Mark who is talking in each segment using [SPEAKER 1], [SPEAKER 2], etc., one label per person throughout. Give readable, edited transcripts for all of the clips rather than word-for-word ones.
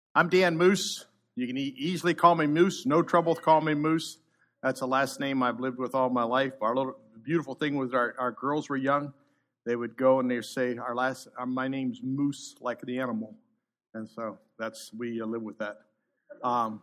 [SPEAKER 1] I'm Dan Moose. You can easily call me Moose. No trouble with calling me Moose. That's a last name I've lived with all my life. Our little beautiful thing was our girls were young. They would go and they say, my name's Moose, like the animal. And so we live with that. I'm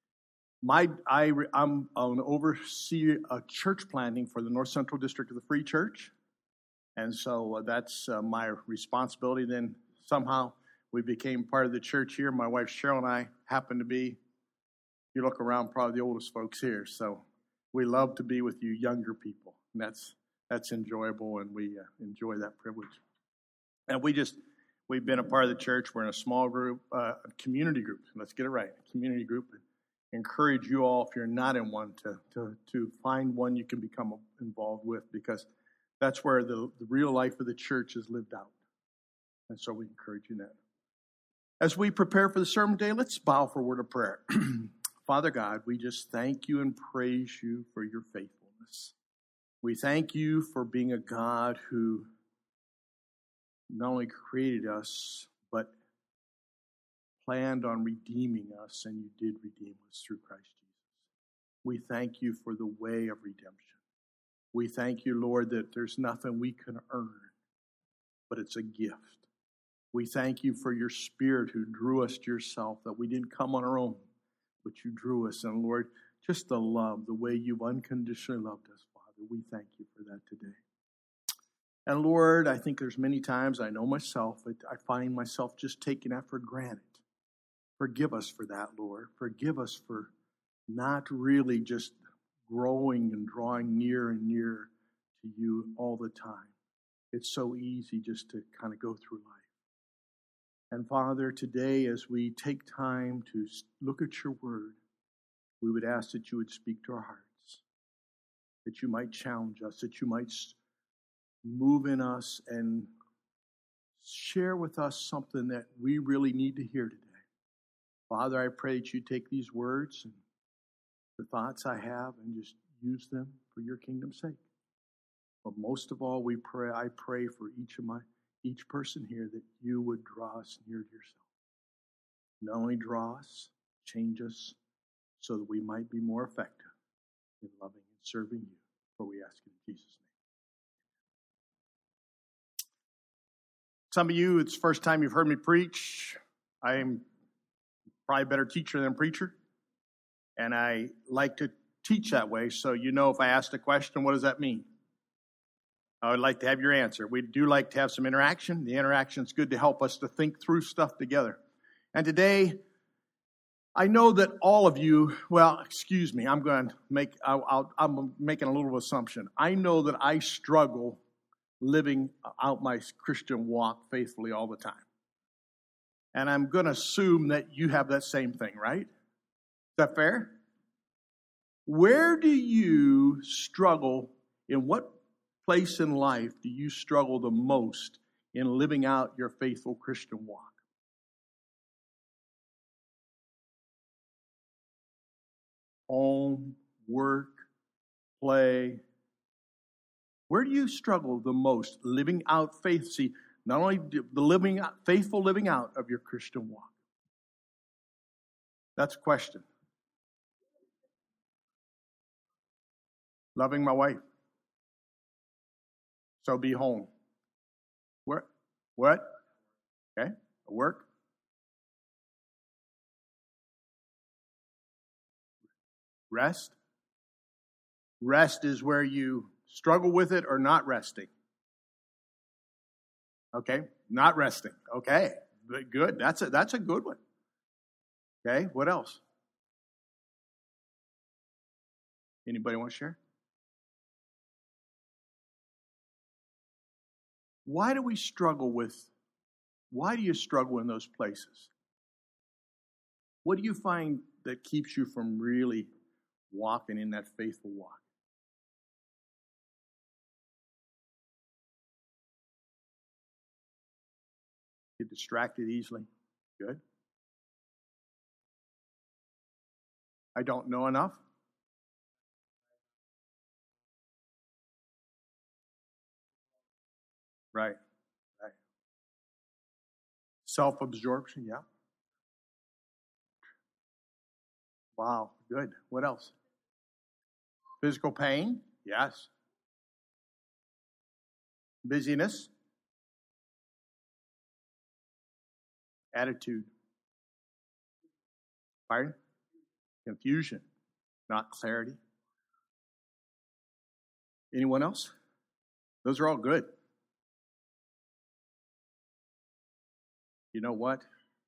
[SPEAKER 1] an overseer of church planting for the North Central District of the Free Church. And so that's my responsibility. Then somehow we became part of the church here. My wife Cheryl and I happen to be, if you look around, probably the oldest folks here. So we love to be with you younger people. And that's enjoyable, and we enjoy that privilege. And we've been a part of the church. We're in a small group, a community group. Let's get it right, a community group. Encourage you all, if you're not in one, to find one you can become involved with, because that's where the real life of the church is lived out. And so we encourage you in that. As we prepare for the sermon today, let's bow for a word of prayer. Father God, we just thank you and praise you for your faithfulness. We thank you for being a God who not only created us, but planned on redeeming us, and you did redeem us through Christ Jesus. We thank you for the way of redemption. We thank you, Lord, that there's nothing we can earn, but it's a gift. We thank you for your Spirit who drew us to yourself, that we didn't come on our own, but you drew us. And Lord, just the love, the way you've unconditionally loved us, Father, we thank you for that today. And Lord, I think there's many times, I know myself, I find myself just taking that for granted. Forgive us for that, Lord. Forgive us for not really just growing and drawing near and near to you all the time. It's so easy just to kind of go through life. And Father, today as we take time to look at your word, we would ask that you would speak to our hearts, that you might challenge us, that you might move in us and share with us something that we really need to hear today. Father, I pray that you take these words and the thoughts I have and just use them for your kingdom's sake. But most of all, I pray for each person here that you would draw us near to yourself. Not only draw us, change us, so that we might be more effective in loving and serving you. For we ask in Jesus' name. Some of you, it's the first time you've heard me preach. I am probably a better teacher than preacher. And I like to teach that way. So if I asked a question, what does that mean? I would like to have your answer. We do like to have some interaction. The interaction is good to help us to think through stuff together. And today, I know that all of you, I'm making a little assumption. I know that I struggle living out my Christian walk faithfully all the time. And I'm going to assume that you have that same thing, right? Is that fair? Where do you struggle? In what place in life do you struggle the most in living out your faithful Christian walk? Home, work, play. Where do you struggle the most living out faith? See, not only the faithful living out of your Christian walk. That's a question. Loving my wife. So be home. What? Okay. Work. Rest. Rest is where you struggle with it or not resting. Okay. Not resting. Okay. Good. That's a good one. Okay. What else? Anybody want to share? Why do you struggle in those places? What do you find that keeps you from really walking in that faithful walk? Get distracted easily. Good. I don't know enough. Right. Self-absorption, yeah. Wow, good. What else? Physical pain? Yes. Busyness? Attitude? Pardon? Confusion, not clarity. Anyone else? Those are all good. You know what?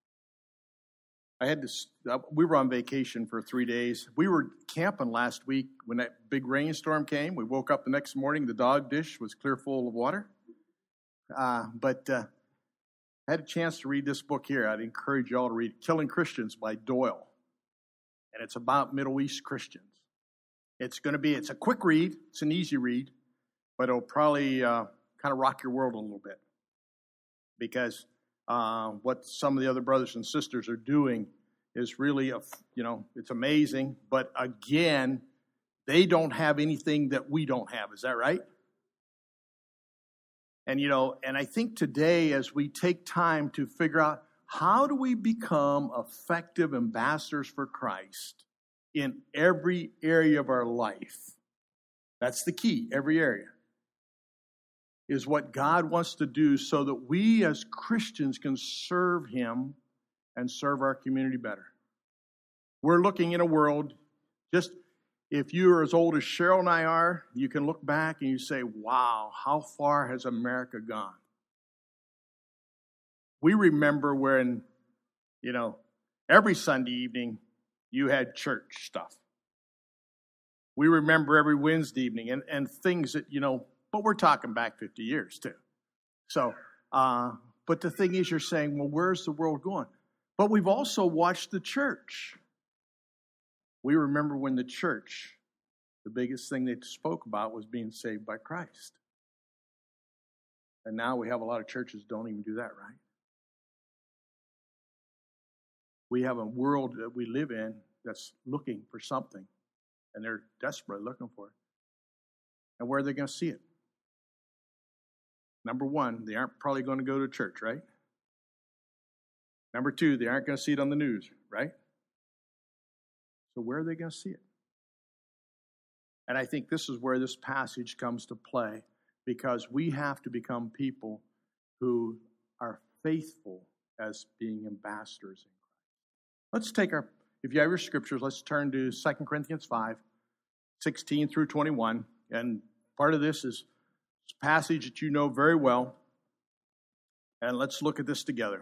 [SPEAKER 1] We were on vacation for 3 days. We were camping last week when that big rainstorm came. We woke up the next morning, the dog dish was clear full of water. But I had a chance to read this book here. I'd encourage you all to read it, Killing Christians by Doyle. And it's about Middle East Christians. It's a quick read. It's an easy read. But it'll probably kind of rock your world a little bit. Because what some of the other brothers and sisters are doing is really, it's amazing. But again, they don't have anything that we don't have. Is that right? And, and I think today as we take time to figure out how do we become effective ambassadors for Christ in every area of our life, that's the key, every area, is what God wants to do so that we as Christians can serve Him and serve our community better. We're looking in a world, just if you're as old as Cheryl and I are, you can look back and you say, wow, how far has America gone? We remember when, every Sunday evening you had church stuff. We remember every Wednesday evening and things that, but we're talking back 50 years too. So, but the thing is, you're saying, well, where's the world going? But we've also watched the church. We remember when the church, the biggest thing they spoke about was being saved by Christ. And now we have a lot of churches don't even do that, right? We have a world that we live in that's looking for something, and they're desperately looking for it. And where are they going to see it? Number one, they aren't probably going to go to church, right? Number two, they aren't going to see it on the news, right? So where are they going to see it? And I think this is where this passage comes to play, because we have to become people who are faithful as being ambassadors in Christ. Let's take if you have your scriptures, let's turn to 2 Corinthians 5, 16 through 21. And part of this is a passage that you know very well. And let's look at this together.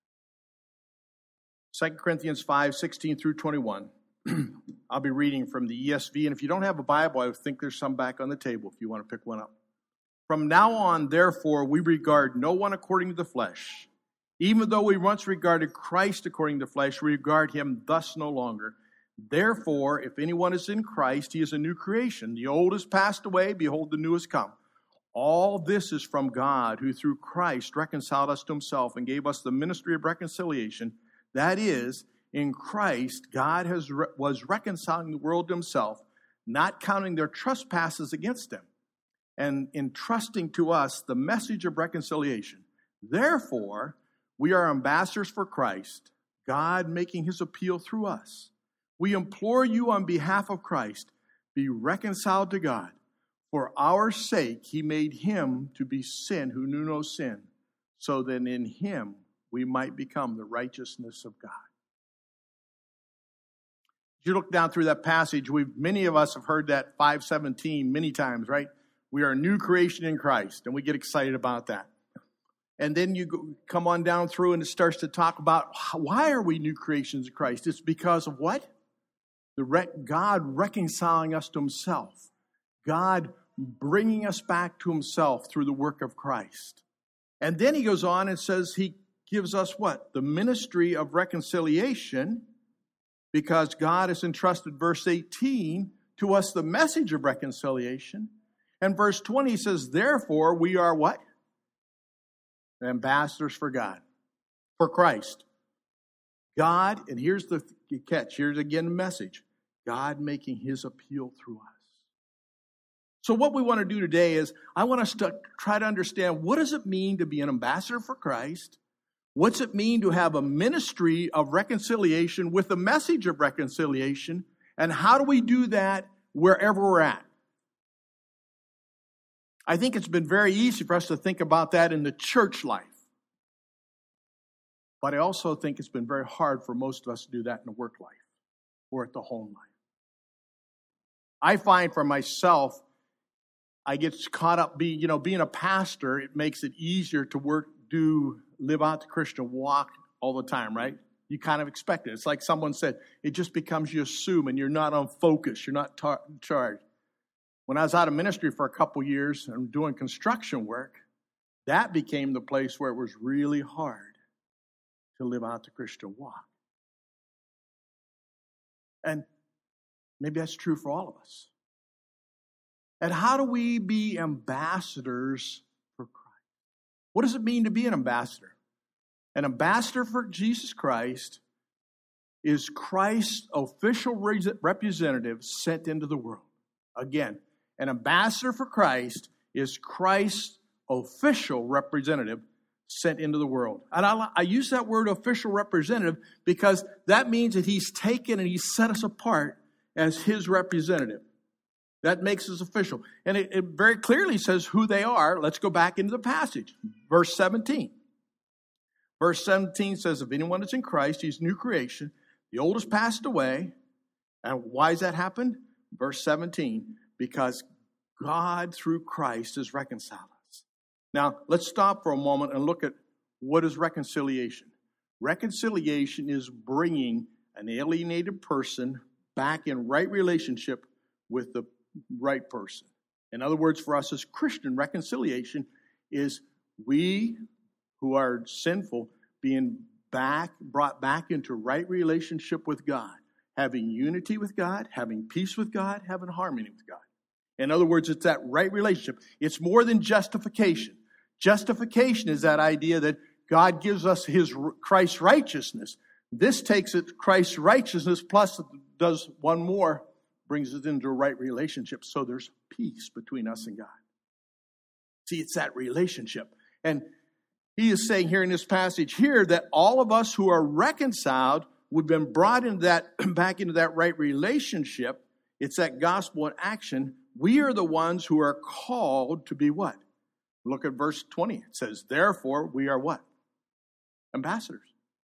[SPEAKER 1] 2 Corinthians 5, 16 through 21. I'll be reading from the ESV. And if you don't have a Bible, I think there's some back on the table if you want to pick one up. From now on, therefore, we regard no one according to the flesh. Even though we once regarded Christ according to the flesh, we regard him thus no longer. Therefore, if anyone is in Christ, he is a new creation. The old has passed away, behold, the new has come. All this is from God, who through Christ reconciled us to himself and gave us the ministry of reconciliation. That is, in Christ, God was reconciling the world to himself, not counting their trespasses against them, and entrusting to us the message of reconciliation. Therefore, we are ambassadors for Christ, God making his appeal through us. We implore you on behalf of Christ, be reconciled to God. For our sake, he made him to be sin who knew no sin, so that in him we might become the righteousness of God. As you look down through that passage, many of us have heard that 5:17 many times, right? We are a new creation in Christ, and we get excited about that. And then you come on down through, and it starts to talk about why are we new creations in Christ? It's because of what? God reconciling us to himself. God bringing us back to himself through the work of Christ. And then he goes on and says he gives us what? The ministry of reconciliation, because God has entrusted, verse 18, to us the message of reconciliation. And verse 20 says, therefore, we are what? Ambassadors for God, for Christ. God, and here's the catch, here's again the message, God making his appeal through us. So what we want to do today is, I want us to try to understand, what does it mean to be an ambassador for Christ? What's it mean to have a ministry of reconciliation with a message of reconciliation? And how do we do that wherever we're at? I think it's been very easy for us to think about that in the church life. But I also think it's been very hard for most of us to do that in the work life or at the home life. I find for myself, I get caught up being a pastor. It makes it easier to live out the Christian walk all the time, right? You kind of expect it. It's like someone said, it just becomes you assume and you're not on focus. You're not in charge. When I was out of ministry for a couple years and doing construction work, that became the place where it was really hard to live out the Christian walk. And maybe that's true for all of us. And how do we be ambassadors for Christ? What does it mean to be an ambassador? An ambassador for Jesus Christ is Christ's official representative sent into the world. Again, an ambassador for Christ is Christ's official representative sent into the world. And I use that word official representative because that means that he's taken and he's set us apart as his representative. That makes us official. And it very clearly says who they are. Let's go back into the passage. Verse 17. Verse 17 says, if anyone is in Christ, he's a new creation. The old has passed away. And why does that happen? Verse 17, because God through Christ has reconciled us. Now, let's stop for a moment and look at what is reconciliation. Reconciliation is bringing an alienated person back in right relationship with the right person. In other words, for us as Christian, reconciliation is we who are sinful being brought back into right relationship with God, having unity with God, having peace with God, having harmony with God. In other words, it's that right relationship. It's more than justification. Justification is that idea that God gives us Christ's righteousness. This takes it Christ's righteousness plus does one more, brings it into a right relationship. So there's peace between us and God. See, it's that relationship. And he is saying here in this passage here that all of us who are reconciled, we've been brought into that, back into that right relationship. It's that gospel in action. We are the ones who are called to be what? Look at verse 20. It says, therefore, we are what? Ambassadors.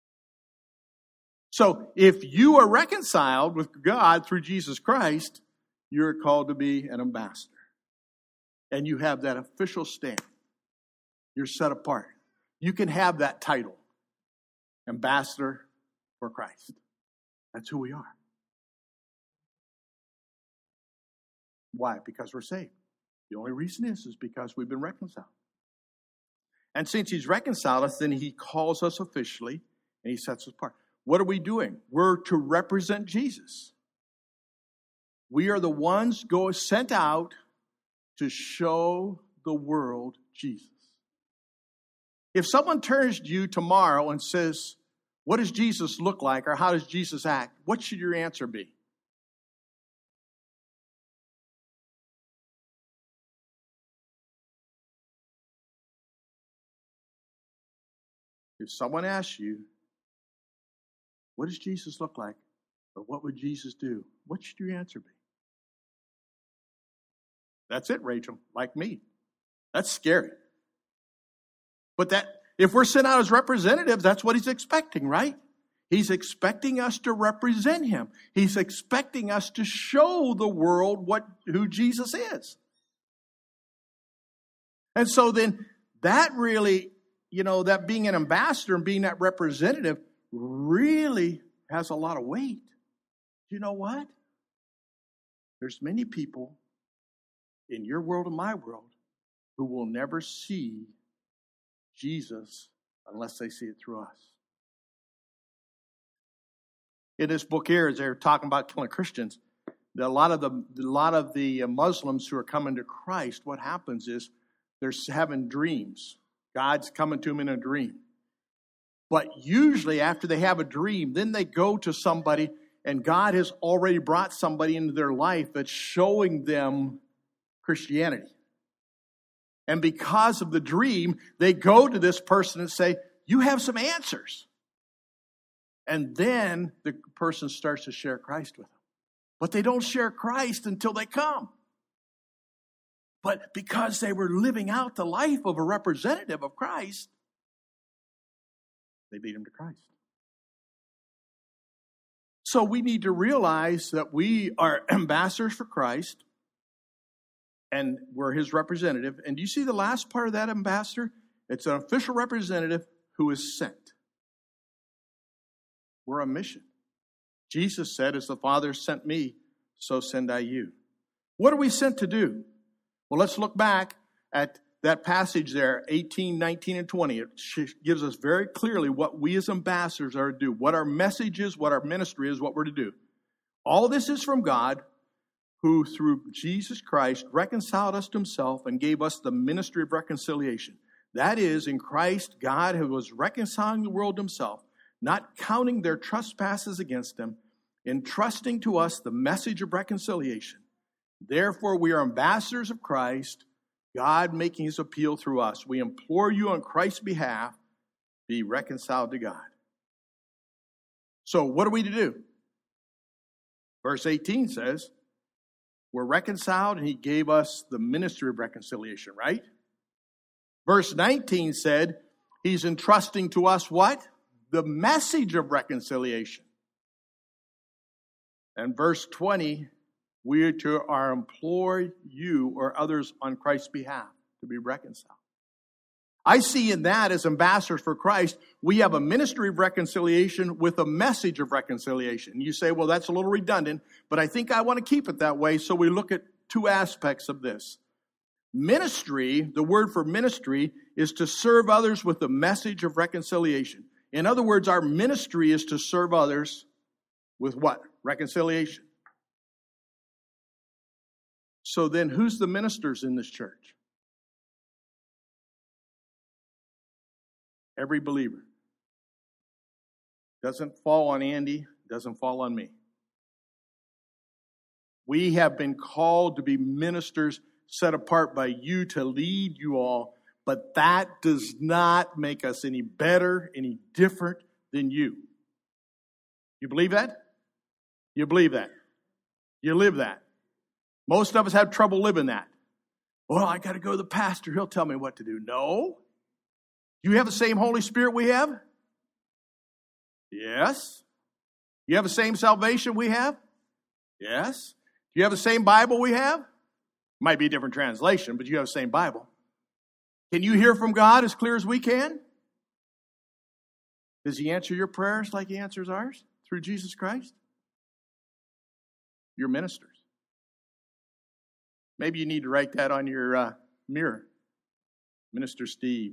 [SPEAKER 1] So if you are reconciled with God through Jesus Christ, you're called to be an ambassador. And you have that official stamp. You're set apart. You can have that title, ambassador for Christ. That's who we are. Why? Because we're saved. The only reason is because we've been reconciled. And since he's reconciled us, then he calls us officially and he sets us apart. What are we doing? We're to represent Jesus. We are the ones sent out to show the world Jesus. If someone turns to you tomorrow and says, what does Jesus look like or how does Jesus act? What should your answer be? If someone asks you, what does Jesus look like? Or what would Jesus do? What should your answer be? That's it, Rachel, like me. That's scary. But if we're sent out as representatives, that's what he's expecting, right? He's expecting us to represent him. He's expecting us to show the world who Jesus is. And so then that really, that being an ambassador and being that representative really has a lot of weight. You know what? There's many people in your world and my world who will never see Jesus unless they see it through us. In this book here, as they're talking about killing Christians, a lot of the Muslims who are coming to Christ, what happens is they're having dreams. God's coming to them in a dream. But usually after they have a dream, then they go to somebody and God has already brought somebody into their life that's showing them Christianity. And because of the dream, they go to this person and say, you have some answers. And then the person starts to share Christ with them. But they don't share Christ until they come. But because they were living out the life of a representative of Christ, they lead them to Christ. So we need to realize that we are ambassadors for Christ, and we're his representative. And do you see the last part of that ambassador? It's an official representative who is sent. We're on mission. Jesus said, as the Father sent me, so send I you. What are we sent to do? Well, let's look back at that passage there, 18, 19, and 20. It gives us very clearly what we as ambassadors are to do, what our message is, what our ministry is, what we're to do. All this is from God, who through Jesus Christ reconciled us to himself and gave us the ministry of reconciliation. That is, in Christ, God who was reconciling the world to himself, not counting their trespasses against them, entrusting to us the message of reconciliation. Therefore, we are ambassadors of Christ, God making his appeal through us. We implore you on Christ's behalf, be reconciled to God. So what are we to do? Verse 18 says, we're reconciled and he gave us the ministry of reconciliation, right? Verse 19 said, he's entrusting to us what? The message of reconciliation. And verse 20, we are to implore you or others on Christ's behalf to be reconciled. I see in that, as ambassadors for Christ, we have a ministry of reconciliation with a message of reconciliation. You say, well, that's a little redundant, but I think I want to keep it that way, so we look at two aspects of this. Ministry, the word for ministry, is to serve others with the message of reconciliation. In other words, our ministry is to serve others with what? Reconciliation. So then, who's the ministers in this church? Every believer. Doesn't fall on Andy, doesn't fall on me. We have been called to be ministers set apart by you to lead you all, but that does not make us any better, any different than you. You believe that? You believe that? You live that? Most of us have trouble living that. Well, I got to go to the pastor. He'll tell me what to do. No. Do you have the same Holy Spirit we have? Yes. You have the same salvation we have? Yes. Do you have the same Bible we have? Might be a different translation, but you have the same Bible. Can you hear from God as clear as we can? Does he answer your prayers like he answers ours through Jesus Christ? You're ministers. Maybe you need to write that on your mirror. Minister Steve.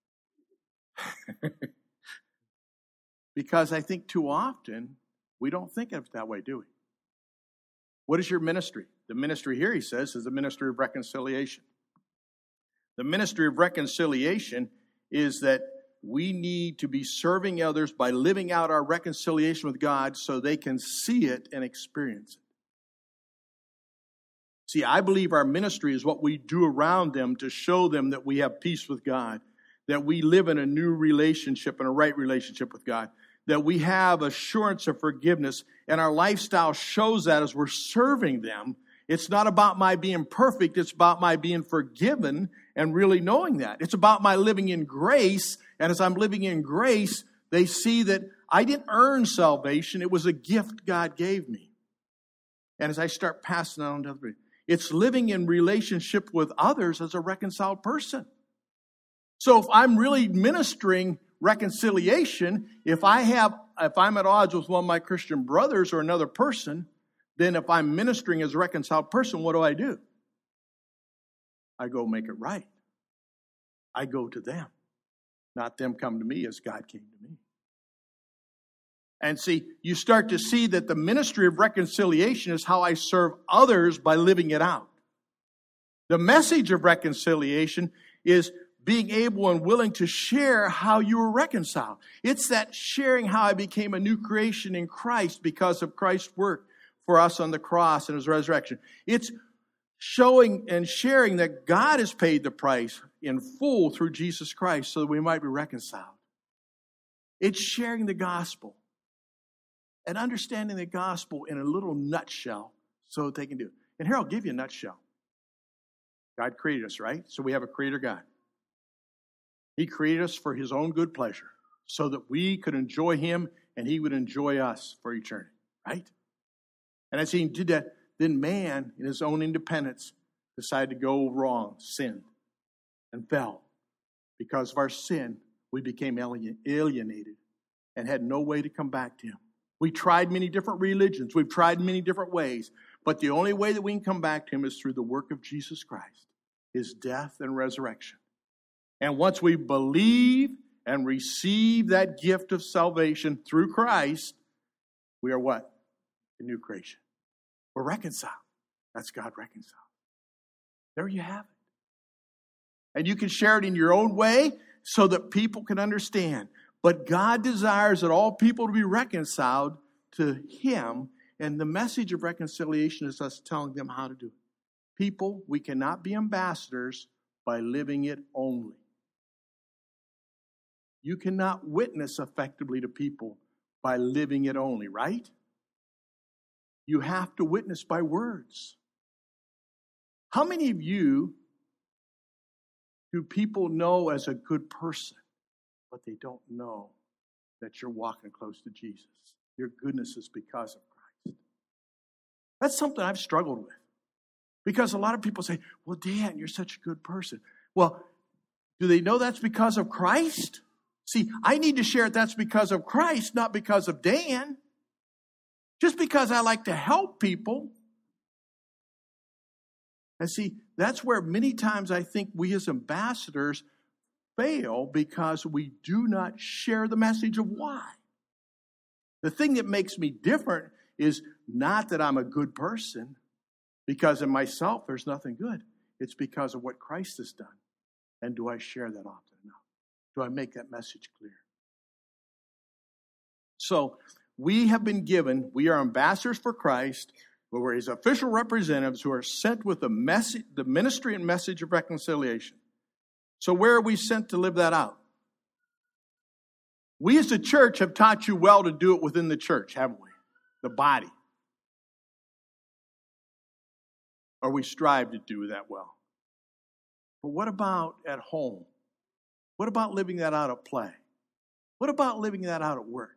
[SPEAKER 1] Because I think too often we don't think of it that way, do we? What is your ministry? The ministry here, he says, is the ministry of reconciliation. The ministry of reconciliation is that we need to be serving others by living out our reconciliation with God so they can see it and experience it. See, I believe our ministry is what we do around them to show them that we have peace with God, that we live in a new relationship and a right relationship with God, that we have assurance of forgiveness, and our lifestyle shows that as we're serving them. It's not about my being perfect, it's about my being forgiven and really knowing that. It's about my living in grace, and as I'm living in grace, they see that I didn't earn salvation, it was a gift God gave me. And as I start passing it on to other people, it's living in relationship with others as a reconciled person. So if I'm really ministering reconciliation, if I'm at odds with one of my Christian brothers or another person, then if I'm ministering as a reconciled person, what do? I go make it right. I go to them, not them come to me as God came to me. And see, you start to see that the ministry of reconciliation is how I serve others by living it out. The message of reconciliation is being able and willing to share how you were reconciled. It's that sharing how I became a new creation in Christ because of Christ's work for us on the cross and his resurrection. It's showing and sharing that God has paid the price in full through Jesus Christ so that we might be reconciled. It's sharing the gospel and understanding the gospel in a little nutshell so that they can do it. And here, I'll give you a nutshell. God created us, right? So we have a creator God. He created us for his own good pleasure so that we could enjoy him and he would enjoy us for eternity, right? And as he did that, then man, in his own independence, decided to go wrong, sinned, and fell. Because of our sin, we became alienated and had no way to come back to him. We tried many different religions. We've tried many different ways. But the only way that we can come back to him is through the work of Jesus Christ, his death and resurrection. And once we believe and receive that gift of salvation through Christ, we are what? A new creation. We're reconciled. That's God reconciled. There you have it. And you can share it in your own way so that people can understand. But God desires that all people to be reconciled to him. And the message of reconciliation is us telling them how to do it. People, we cannot be ambassadors by living it only. You cannot witness effectively to people by living it only, right? You have to witness by words. How many of you do people know as a good person, but they don't know that you're walking close to Jesus? Your goodness is because of Christ. That's something I've struggled with. Because a lot of people say, well, Dan, you're such a good person. Well, do they know that's because of Christ? See, I need to share it that's because of Christ, not because of Dan. Just because I like to help people. And see, that's where many times I think we as ambassadors fail because we do not share the message of why. The thing that makes me different is not that I'm a good person, because in myself there's nothing good. It's because of what Christ has done. And do I share that often enough? Do I make that message clear? So, we have been given, we are ambassadors for Christ, we're his official representatives who are sent with the ministry and message of reconciliation. So where are we sent to live that out? We as the church have taught you well to do it within the church, haven't we? The body. Or we strive to do that well. But what about at home? What about living that out at play? What about living that out at work?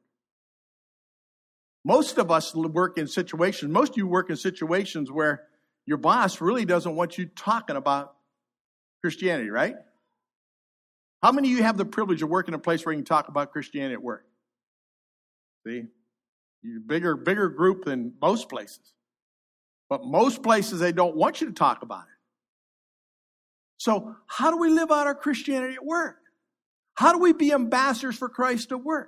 [SPEAKER 1] Most of us work in situations, most of you work in situations where your boss really doesn't want you talking about Christianity, right? How many of you have the privilege of working in a place where you can talk about Christianity at work? See? You're a bigger group than most places. But most places, they don't want you to talk about it. So how do we live out our Christianity at work? How do we be ambassadors for Christ at work?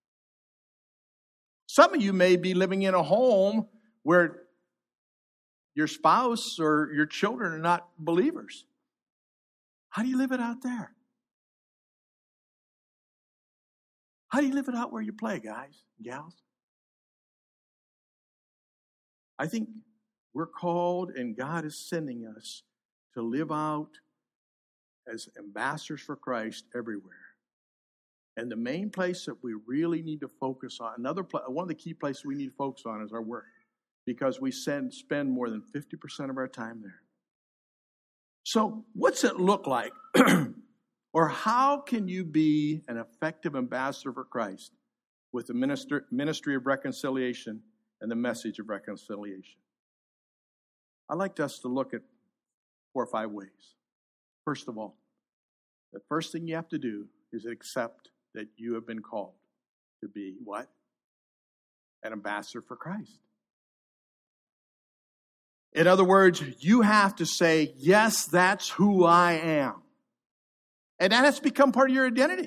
[SPEAKER 1] Some of you may be living in a home where your spouse or your children are not believers. How do you live it out there? How do you live it out where you play, guys and gals? I think we're called and God is sending us to live out as ambassadors for Christ everywhere. And the main place that we really need to focus on, one of the key places we need to focus on is our work, because we spend more than 50% of our time there. So what's it look like? Or how can you be an effective ambassador for Christ with the ministry of reconciliation and the message of reconciliation? I'd like us to look at 4 or 5 ways. First of all, the first thing you have to do is accept that you have been called to be what? An ambassador for Christ. In other words, you have to say, yes, that's who I am. And that has become part of your identity.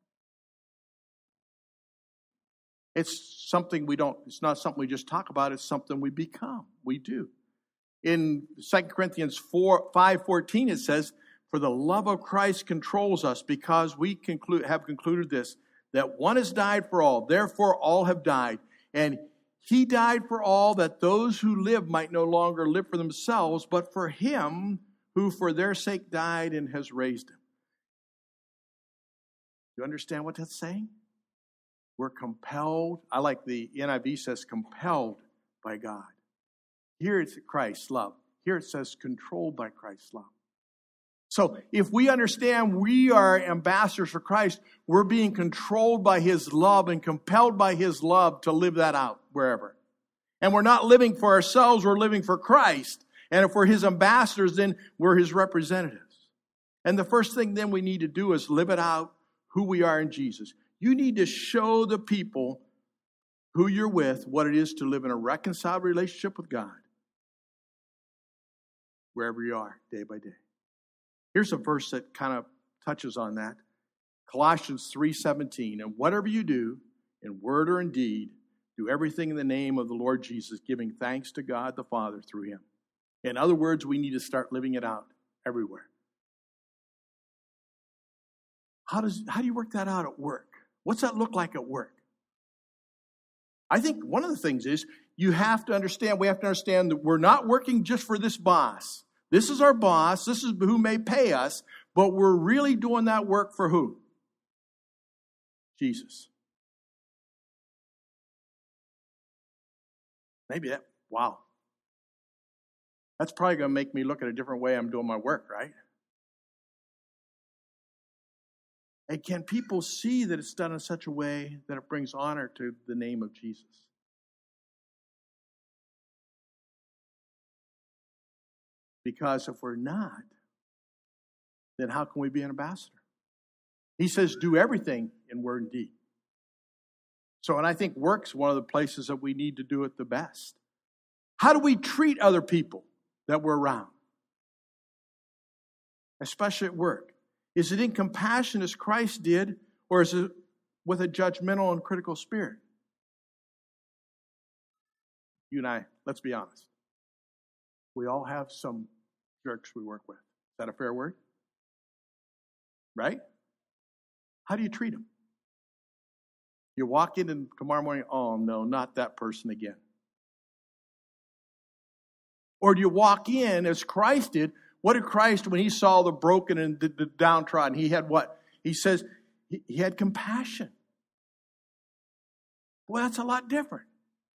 [SPEAKER 1] It's not something we just talk about, it's something we become. We do. In 2 Corinthians 5:14, it says, for the love of Christ controls us, because we have concluded this, that one has died for all, therefore all have died. And he died for all, that those who live might no longer live for themselves, but for him who for their sake died and has raised them. You understand what that's saying? We're compelled. I like the NIV says compelled by God. Here it's Christ's love. Here it says controlled by Christ's love. So if we understand we are ambassadors for Christ, we're being controlled by His love and compelled by His love to live that out wherever. And we're not living for ourselves, we're living for Christ. And if we're His ambassadors, then we're His representatives. And the first thing then we need to do is live it out, who we are in Jesus. You need to show the people who you're with what it is to live in a reconciled relationship with God, wherever you are, day by day. Here's a verse that kind of touches on that. Colossians 3:17. And whatever you do, in word or in deed, do everything in the name of the Lord Jesus, giving thanks to God the Father through Him. In other words, we need to start living it out everywhere. How do you work that out at work? What's that look like at work? I think one of the things is we have to understand that we're not working just for this boss. This is our boss. This is who may pay us. But we're really doing that work for who? Jesus. Wow. That's probably going to make me look at a different way I'm doing my work, right? And can people see that it's done in such a way that it brings honor to the name of Jesus? Because if we're not, then how can we be an ambassador? He says, do everything in word and deed. So, and I think work's one of the places that we need to do it the best. How do we treat other people that we're around? Especially at work. Is it in compassion as Christ did, or is it with a judgmental and critical spirit? You and I, let's be honest. We all have some jerks we work with. Is that a fair word? Right? How do you treat them? You walk in and tomorrow morning, oh no, not that person again. Or do you walk in as Christ did? What did Christ, when He saw the broken and the downtrodden, He had what? He says He had compassion. Well, that's a lot different.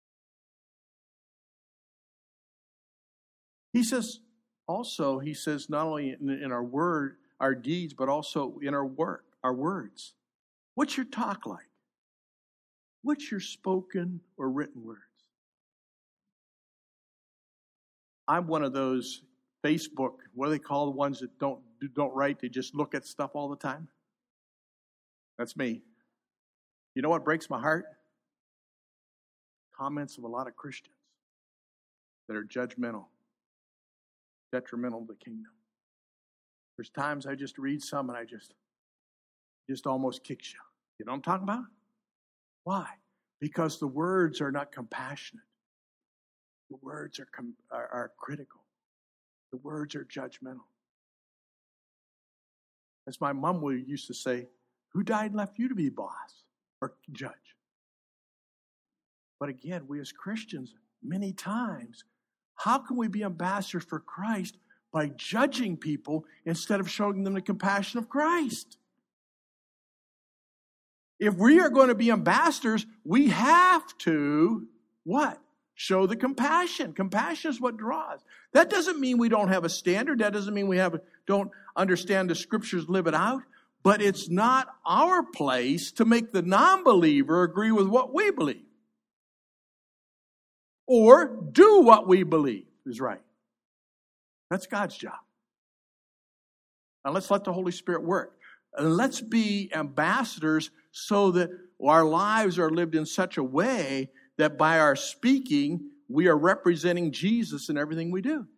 [SPEAKER 1] He says not only in our word, our deeds, but also in our work, our words. What's your talk like? What's your spoken or written words? I'm one of those Facebook, what do they call the ones that don't write, they just look at stuff all the time? That's me. You know what breaks my heart? Comments of a lot of Christians that are judgmental, detrimental to the kingdom. There's times I just read some and I just almost kicks you. You know what I'm talking about? Why? Because the words are not compassionate. The words are critical. The words are judgmental. As my mom used to say, who died and left you to be boss or judge? But again, we as Christians, many times, how can we be ambassadors for Christ by judging people instead of showing them the compassion of Christ? If we are going to be ambassadors, we have to, what? Show the compassion. Compassion is what draws. That doesn't mean we don't have a standard. That doesn't mean we don't understand the scriptures, live it out. But it's not our place to make the non-believer agree with what we believe. Or do what we believe is right. That's God's job. Now let's let the Holy Spirit work. And let's be ambassadors so that our lives are lived in such a way that by our speaking, we are representing Jesus in everything we do.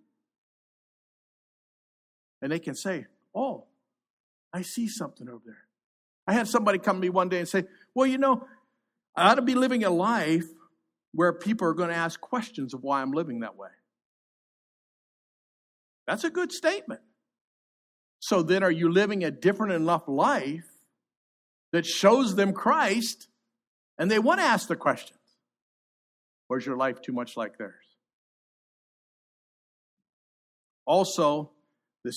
[SPEAKER 1] And they can say, oh, I see something over there. I had somebody come to me one day and say, well, you know, I ought to be living a life where people are going to ask questions of why I'm living that way. That's a good statement. So then are you living a different enough life that shows them Christ and they want to ask the questions? Or is your life too much like theirs? Also,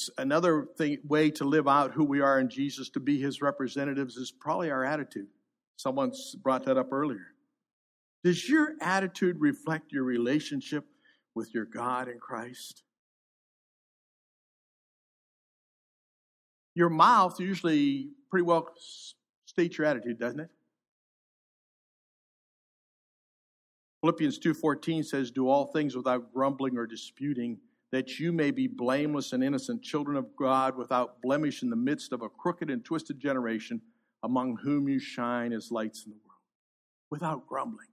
[SPEAKER 1] another way to live out who we are in Jesus, to be His representatives, is probably our attitude. Someone brought that up earlier. Does your attitude reflect your relationship with your God in Christ? Your mouth usually pretty well states your attitude, doesn't it? Philippians 2:14 says, "Do all things without grumbling or disputing, that you may be blameless and innocent, children of God, without blemish in the midst of a crooked and twisted generation, among whom you shine as lights in the world." Without grumbling.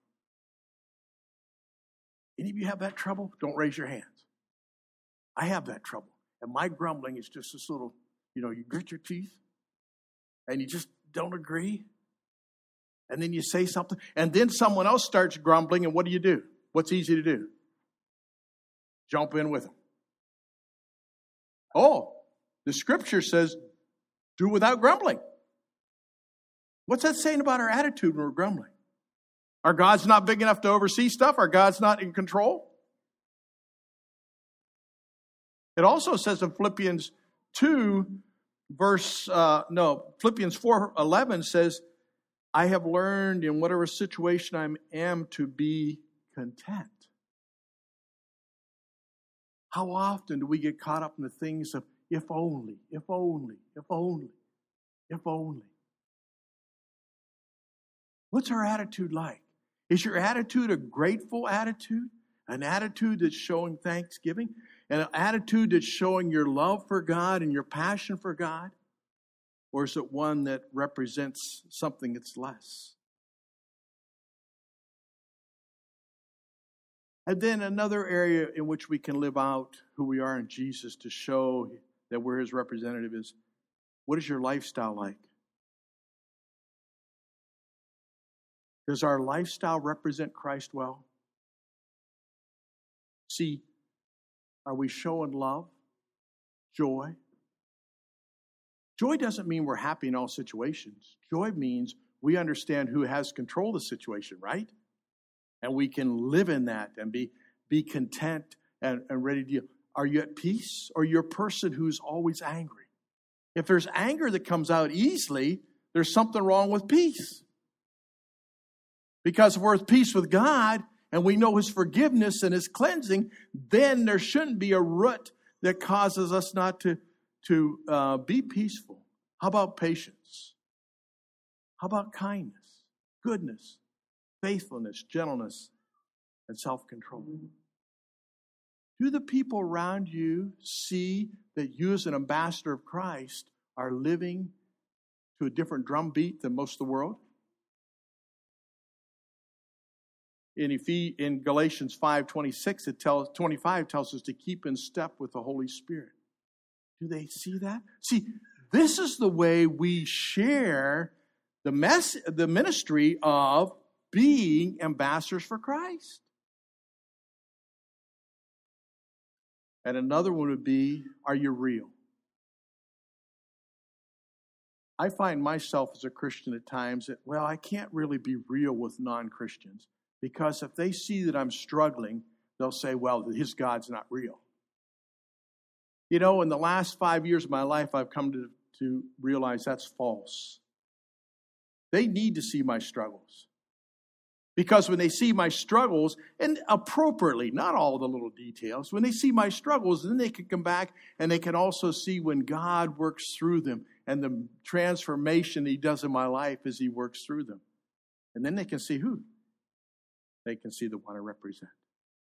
[SPEAKER 1] Any of you have that trouble? Don't raise your hands. I have that trouble. And my grumbling is just this little, you grit your teeth and you just don't agree. And then you say something, and then someone else starts grumbling, and what do? What's easy to do? Jump in with them. Oh, the scripture says, do without grumbling. What's that saying about our attitude when we're grumbling? Our God's not big enough to oversee stuff? Our God's not in control? It also says in Philippians 4:11 says, "I have learned in whatever situation I am to be content." How often do we get caught up in the things of if only, if only, if only, if only? What's our attitude like? Is your attitude a grateful attitude? An attitude that's showing thanksgiving? An attitude that's showing your love for God and your passion for God? Or is it one that represents something that's less? And then another area in which we can live out who we are in Jesus to show that we're His representative is, what is your lifestyle like? Does our lifestyle represent Christ well? See, are we showing love, joy? Joy doesn't mean we're happy in all situations. Joy means we understand who has control of the situation, right? And we can live in that and be content and ready to deal. Are you at peace, or are you a person who's always angry? If there's anger that comes out easily, there's something wrong with peace. Because if we're at peace with God and we know His forgiveness and His cleansing, then there shouldn't be a root that causes us not to be peaceful. How about patience? How about kindness, goodness, faithfulness, gentleness, and self-control? Do the people around you see that you as an ambassador of Christ are living to a different drum beat than most of the world? In Galatians 5:25 tells us to keep in step with the Holy Spirit. Do they see that? See, this is the way we share the ministry of being ambassadors for Christ. And another one would be, are you real? I find myself as a Christian at times that, I can't really be real with non-Christians. Because if they see that I'm struggling, they'll say, his God's not real. In the last 5 years of my life, I've come to realize that's false. They need to see my struggles. Because when they see my struggles, and appropriately, not all the little details, when they see my struggles, then they can come back and they can also see when God works through them and the transformation He does in my life as He works through them. And then they can see who? They can see the one I represent.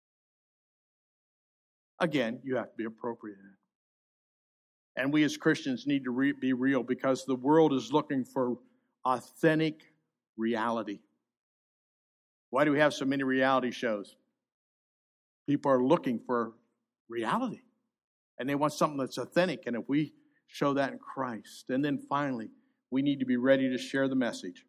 [SPEAKER 1] Again, you have to be appropriate in it. And we as Christians need to be real, because the world is looking for authentic reality. Why do we have so many reality shows? People are looking for reality. And they want something that's authentic. And if we show that in Christ. And then finally, we need to be ready to share the message.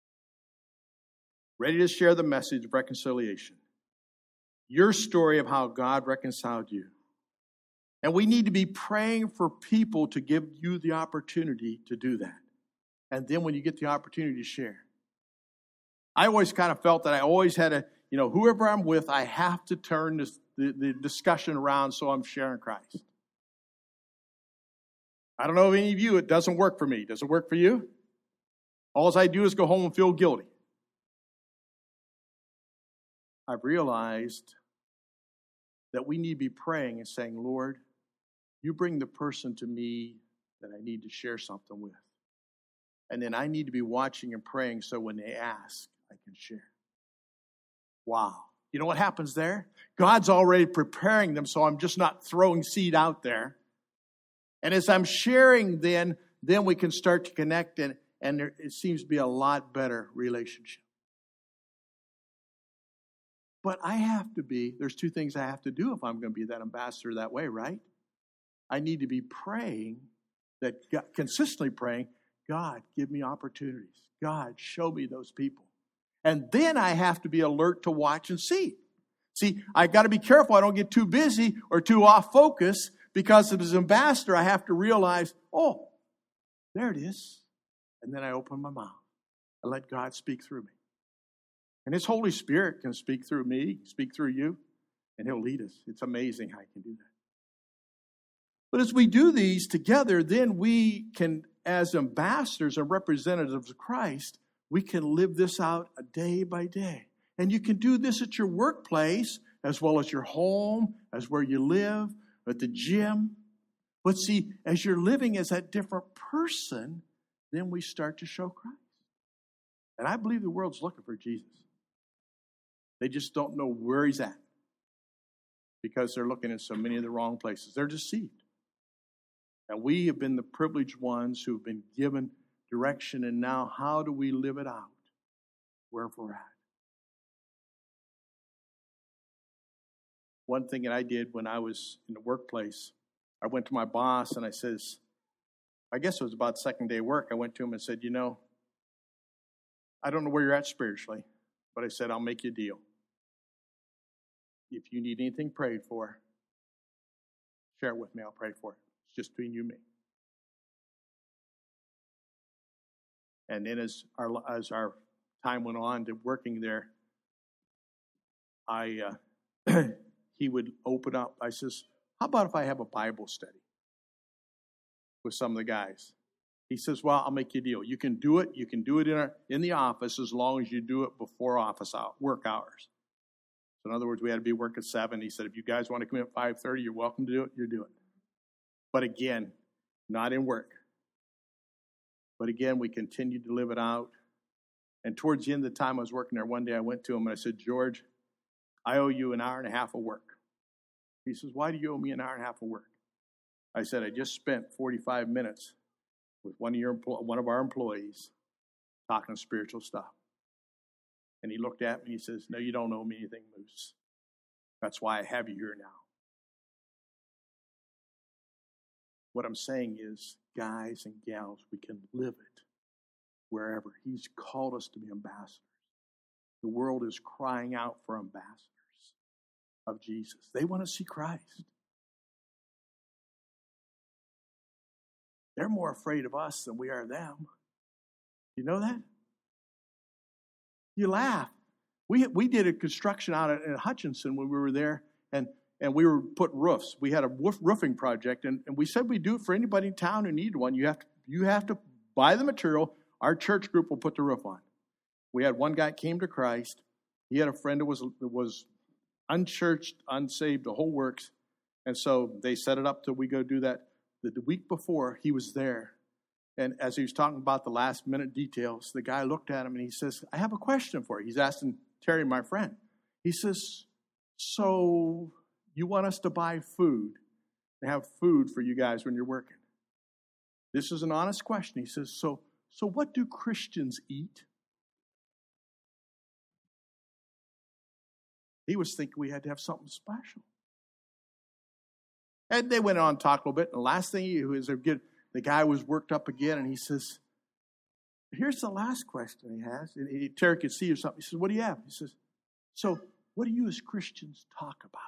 [SPEAKER 1] Ready to share the message of reconciliation. Your story of how God reconciled you. And we need to be praying for people to give you the opportunity to do that. And then when you get the opportunity to share. I always kind of felt that I always had to, whoever I'm with, I have to turn the discussion around so I'm sharing Christ. I don't know if any of you, it doesn't work for me. Does it work for you? All I do is go home and feel guilty. I've realized that we need to be praying and saying, Lord, you bring the person to me that I need to share something with. And then I need to be watching and praying so when they ask, I can share. Wow. You know what happens there? God's already preparing them, so I'm just not throwing seed out there. And as I'm sharing, then we can start to connect, and it seems to be a lot better relationship. But there's two things I have to do if I'm going to be that ambassador that way, right? I need to be praying, consistently praying, God, give me opportunities. God, show me those people. And then I have to be alert to watch and see. See, I got to be careful I don't get too busy or too off focus, because as an ambassador, I have to realize, oh, there it is. And then I open my mouth and let God speak through me. And His Holy Spirit can speak through me, speak through you, and He'll lead us. It's amazing how He can do that. But as we do these together, then we can, as ambassadors and representatives of Christ, we can live this out day by day. And you can do this at your workplace, as well as your home, as where you live, at the gym. But see, as you're living as that different person, then we start to show Christ. And I believe the world's looking for Jesus. They just don't know where He's at, because they're looking in so many of the wrong places. They're deceived. And we have been the privileged ones who've been given direction, and now how do we live it out wherever we're at? One thing that I did when I was in the workplace, I went to my boss and I says, I guess it was about second day work, I went to him and said, I don't know where you're at spiritually, but I said, I'll make you a deal. If you need anything prayed for, share it with me, I'll pray for it. It's just between you and me. And then as our time went on to working there, he would open up. I says, how about if I have a Bible study with some of the guys? He says, well, I'll make you a deal. You can do it. You can do it in the office as long as you do it before work hours. So in other words, we had to be work at 7. He said, if you guys want to come in at 5:30, you're welcome to do it. You do it. But again, not in work. But again, we continued to live it out. And towards the end of the time I was working there, one day I went to him and I said, George, I owe you an hour and a half of work. He says, why do you owe me an hour and a half of work? I said, I just spent 45 minutes with one of our employees talking spiritual stuff. And he looked at me and he says, no, you don't owe me anything, Moose. That's why I have you here now. What I'm saying is, guys and gals, we can live it wherever. He's called us to be ambassadors. The world is crying out for ambassadors of Jesus. They want to see Christ. They're more afraid of us than we are them. You know that? You laugh. We did a construction out at Hutchinson when we were there, and we were putting roofs. We had a roofing project, and we said we'd do it for anybody in town who needed one. You have to buy the material. Our church group will put the roof on. We had one guy came to Christ. He had a friend that was unchurched, unsaved, the whole works. And so they set it up till we go do that. The week before, he was there. And as he was talking about the last minute details, the guy looked at him and he says, I have a question for you. He's asking Terry, my friend. He says, so you want us to buy food and have food for you guys when you're working? This is an honest question. He says, so what do Christians eat? He was thinking we had to have something special. And they went on to talk a little bit. And the last thing the guy was worked up again, and he says, here's the last question he has. And Terry could see or something. He says, what do you have? He says, so what do you as Christians talk about?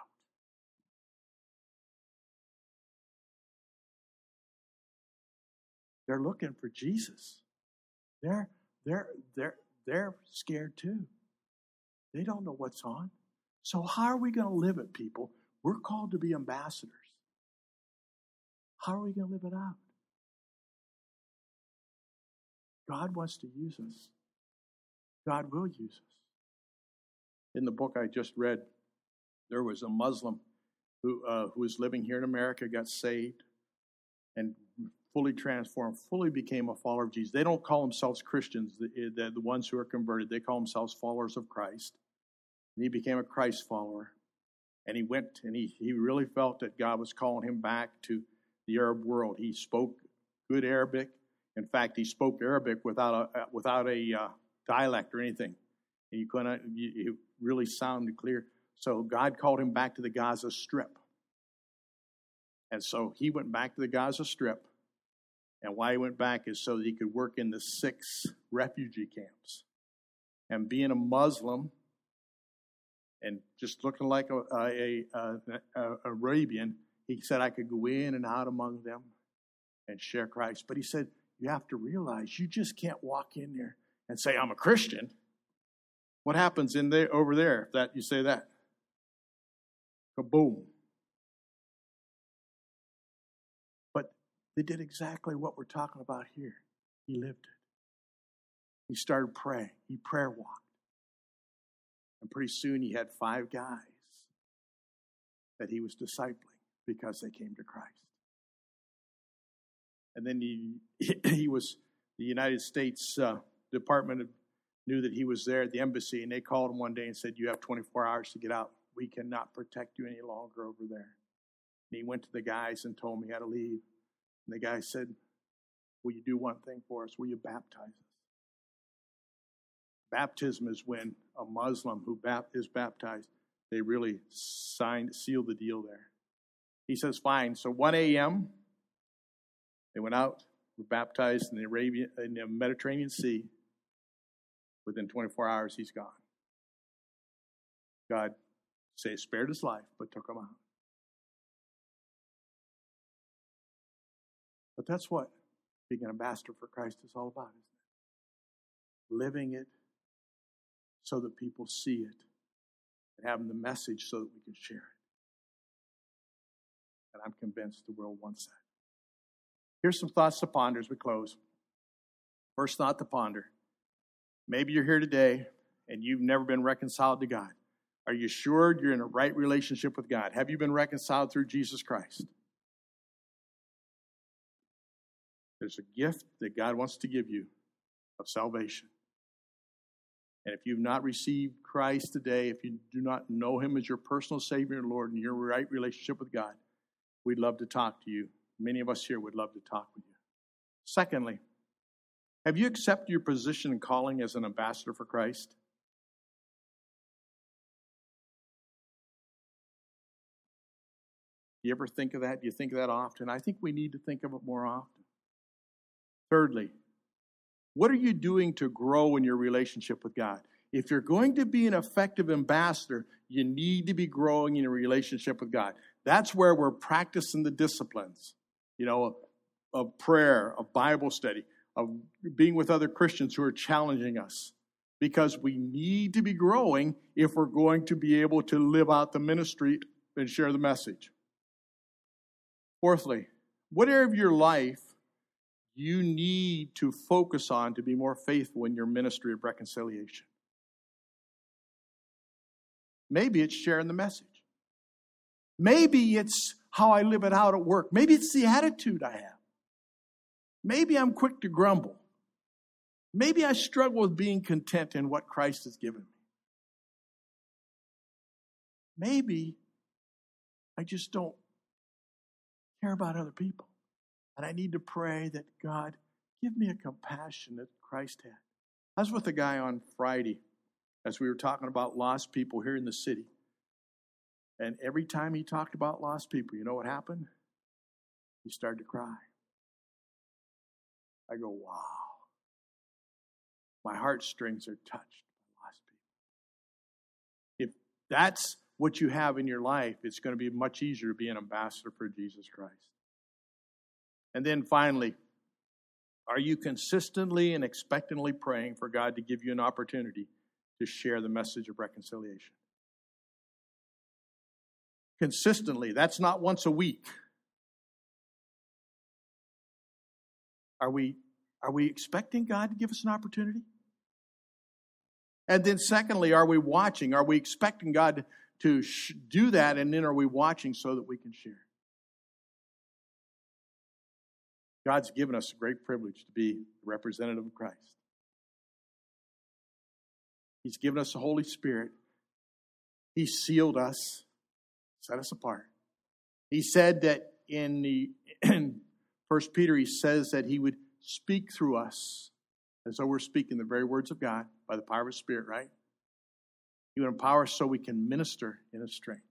[SPEAKER 1] They're looking for Jesus. They're scared too. They don't know what's on. So how are we going to live it, people? We're called to be ambassadors. How are we going to live it out? God wants to use us. God will use us. In the book I just read, there was a Muslim who was living here in America, got saved, and fully transformed, fully became a follower of Jesus. They don't call themselves Christians, the ones who are converted. They call themselves followers of Christ. And he became a Christ follower. And he went and he really felt that God was calling him back to the Arab world. He spoke good Arabic. In fact, he spoke Arabic without a dialect or anything. And it really sounded clear. So God called him back to the Gaza Strip. And so he went back to the Gaza Strip. And why he went back is so that he could work in the 6 refugee camps. And being a Muslim and just looking like a Arabian, he said, I could go in and out among them and share Christ. But he said, you have to realize you just can't walk in there and say, I'm a Christian. What happens over there if you say that? Kaboom. But they did exactly what we're talking about here. He lived it. He started praying. He prayer walked. And pretty soon he had 5 guys that he was discipling because they came to Christ. And then he was, the United States Department knew that he was there at the embassy, and they called him one day and said, you have 24 hours to get out. We cannot protect you any longer over there. And he went to the guys and told them he had to leave. And the guy said, will you do one thing for us? Will you baptize us? Baptism is when a Muslim who is baptized, they really seal the deal there. He says, fine. So 1 a.m., they went out, were baptized in the Mediterranean Sea. Within 24 hours, he's gone. God spared his life, but took him out. But that's what being an ambassador for Christ is all about, isn't it? Living it so that people see it and having the message so that we can share it. And I'm convinced the world wants that. Here's some thoughts to ponder as we close. First thought to ponder. Maybe you're here today and you've never been reconciled to God. Are you sure you're in a right relationship with God? Have you been reconciled through Jesus Christ? There's a gift that God wants to give you of salvation. And if you've not received Christ today, if you do not know him as your personal Savior and Lord and your right relationship with God, we'd love to talk to you. Many of us here would love to talk with you. Secondly, have you accepted your position and calling as an ambassador for Christ? Do you ever think of that? Do you think of that often? I think we need to think of it more often. Thirdly, what are you doing to grow in your relationship with God? If you're going to be an effective ambassador, you need to be growing in your relationship with God. That's where we're practicing the disciplines, of prayer, of Bible study, of being with other Christians who are challenging us. Because we need to be growing if we're going to be able to live out the ministry and share the message. Fourthly, what area of your life you need to focus on to be more faithful in your ministry of reconciliation? Maybe it's sharing the message. Maybe it's how I live it out at work. Maybe it's the attitude I have. Maybe I'm quick to grumble. Maybe I struggle with being content in what Christ has given me. Maybe I just don't care about other people. And I need to pray that God, give me a compassion that Christ had. I was with a guy on Friday as we were talking about lost people here in the city. And every time he talked about lost people, you know what happened? He started to cry. I go, wow. My heartstrings are touched by lost people. If that's what you have in your life, it's going to be much easier to be an ambassador for Jesus Christ. And then finally, are you consistently and expectantly praying for God to give you an opportunity to share the message of reconciliation? Consistently, that's not once a week. Are we Are we expecting God to give us an opportunity? And then secondly, are we watching? Are we expecting God to do that, and then are we watching so that we can share? God's given us a great privilege to be the representative of Christ. He's given us the Holy Spirit. He sealed us, set us apart. He said that in 1 Peter, he says that he would speak through us. And so we're speaking the very words of God by the power of His Spirit, right? He would empower us so we can minister in His strength.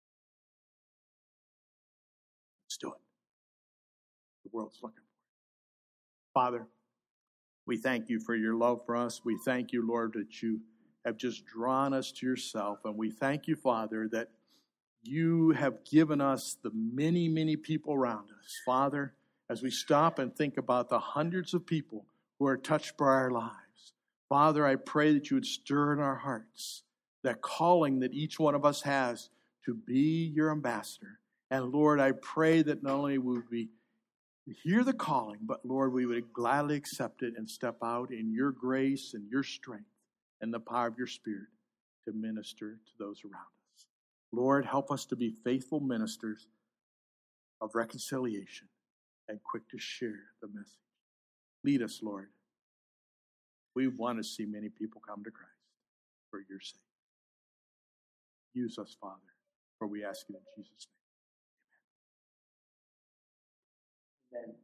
[SPEAKER 1] Let's do it. The world's looking for it. Father, we thank you for your love for us. We thank you, Lord, that you have just drawn us to yourself. And we thank you, Father, that you have given us the many, many people around us. Father, as we stop and think about the hundreds of people who are touched by our lives, Father, I pray that you would stir in our hearts that calling that each one of us has to be your ambassador. And Lord, I pray that not only would we hear the calling, but Lord, we would gladly accept it and step out in your grace and your strength and the power of your Spirit to minister to those around us. Lord, help us to be faithful ministers of reconciliation and quick to share the message. Lead us, Lord. We want to see many people come to Christ for your sake. Use us, Father, for we ask it in Jesus' name. Amen. Amen.